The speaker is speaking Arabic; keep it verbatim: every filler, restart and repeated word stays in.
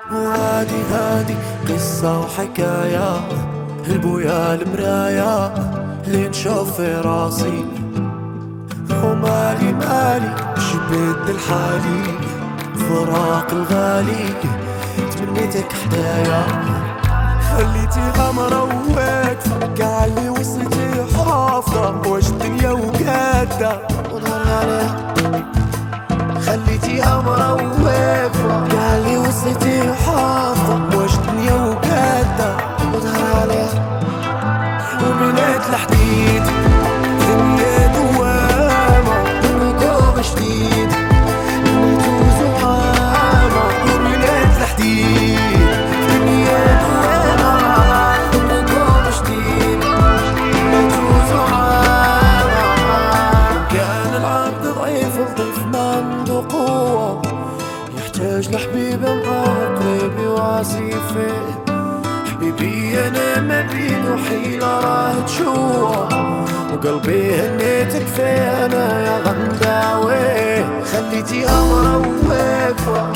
وهادي هادي قصة وحكاية، البويا المراية اللي نشوف في راسي، ومالي مالي شبد الحالي، فراق الغالي تمنيتك حدايا، خليتيها مروقة كاع اللي وصلتي حافظة واش الدنيا وقادة ونهار عليها، خليتيها مروقة كاع اللي وصلتي حافظة واش الدنيا وقادة ونهار عليها، وبنات الحديد دنيا دوامة ركوب جديد نيتو زعامة، وبنات الحديد دنيا دوامة ركوب جديد نيتو زعامة، كان العبد ضعيف الضيف ما عنده قوة، يحتاج لحبيبة معاه قريب يواسي فيه، حبيبي انا ما بيدو حيلة راه تشوه، وقلبي هنيتك فيه انا يا غنداوي، خليتيها مروقة